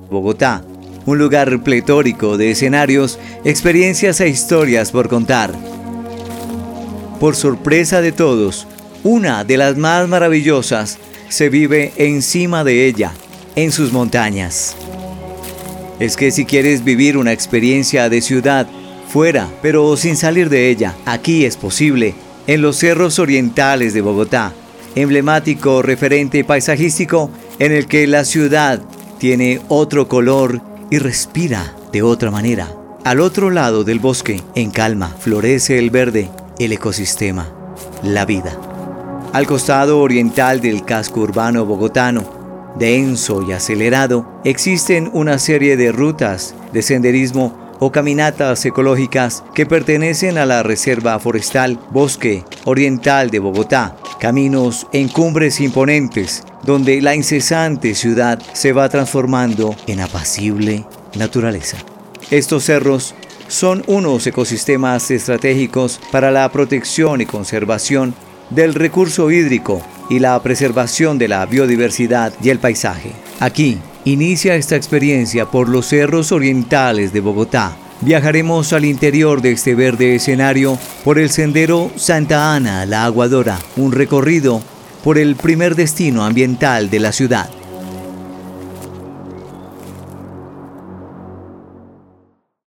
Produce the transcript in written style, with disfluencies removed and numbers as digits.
Bogotá, un lugar pletórico de escenarios, experiencias e historias por contar. Por sorpresa de todos, una de las más maravillosas se vive encima de ella, en sus montañas. Es que si quieres vivir una experiencia de ciudad, fuera, pero sin salir de ella, aquí es posible, en los cerros orientales de Bogotá, emblemático referente paisajístico en el que la ciudad tiene otro color y respira de otra manera. Al otro lado del bosque, en calma, florece el verde, el ecosistema, la vida. Al costado oriental del casco urbano bogotano, denso y acelerado, existen una serie de rutas de senderismo o caminatas ecológicas que pertenecen a la Reserva Forestal Bosque Oriental de Bogotá, caminos en cumbres imponentes, donde la incesante ciudad se va transformando en apacible naturaleza. Estos cerros son unos ecosistemas estratégicos para la protección y conservación del recurso hídrico y la preservación de la biodiversidad y el paisaje. Aquí inicia esta experiencia por los cerros orientales de Bogotá. Viajaremos al interior de este verde escenario por el sendero Santa Ana La Aguadora, un recorrido por el primer destino ambiental de la ciudad.